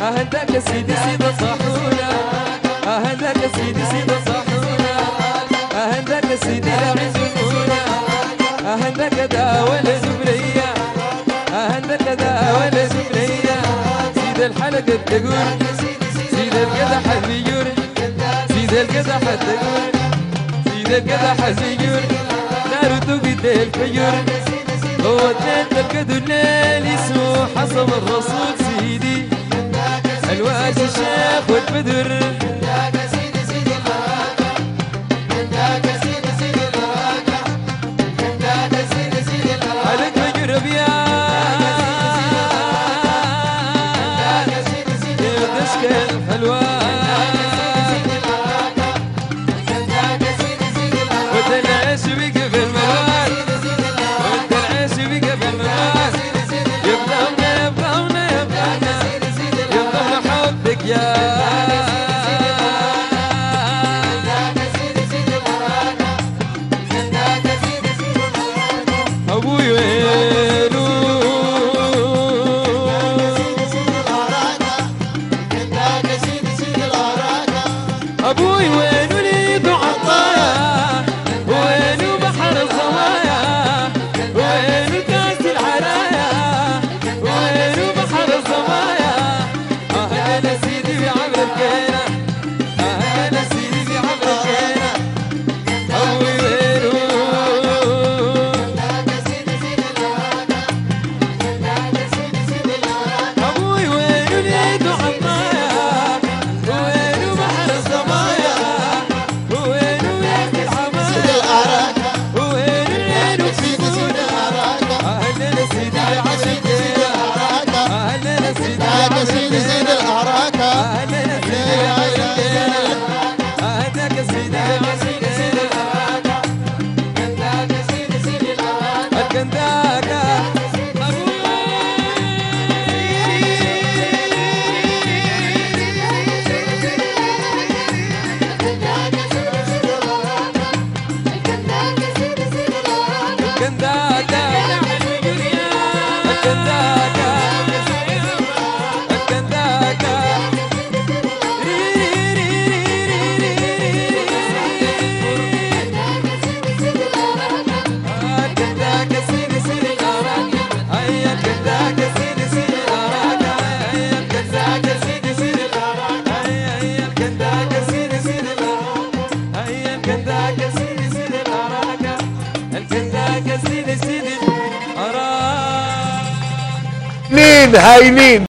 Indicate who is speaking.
Speaker 1: أهداك سيدي سيدي صاحونا أهداك سيدي سيدي صاحونا أهداك سيدي لا عزمونا أهداك دا ولا زمرية أهداك دا ولا زمرية سيد الحلقة تقول سيد القدح الزيور سيد القدح تقول سيد القدح الزيور نار تقد الفجور هو تنت القدر الليل اسمه حسب الرسول سيدي الواج الشيخ والبدر عليك مجرب يا دشك الحلوان وتنعش بك في المروان وتنعش بك في المروان يبقى حبك يا أبوي وينو أبوي وينو لي ضعطايا وينو بحر الصوايا وينو كاس العرايا وينو بحر الصوايا أهلا سيدي بعمر الكينة أهلا سيدي بعمر الكينة أبوي وينو أبوي وينو لي ضعطايا وينو بحر الصوايا وينو ياك الحمايا وينو في قونا أهلا سيدي بعمر الكينة أهلا سيدي بعمر الكينة أهلا سيدي بعمر الكينة أهداك سيدي بعمر الكينة الكنداك
Speaker 2: مين هايلين.